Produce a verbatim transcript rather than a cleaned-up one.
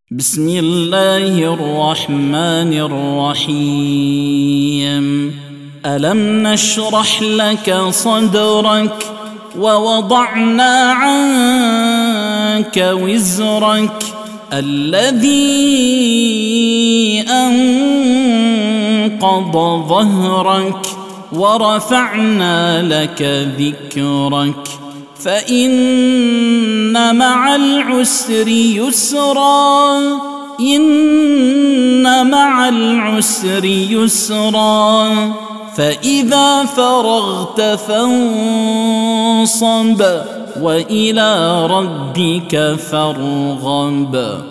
بسم الله الرحمن الرحيم. ألم نشرح لك صدرك ووضعنا عنك وزرك الذي أنقض ظهرك ورفعنا لك ذكرك فإن مع العسر يسرا إن مع العسر يسرا فإذا فرغت فانصب وإلى ربك فارغب.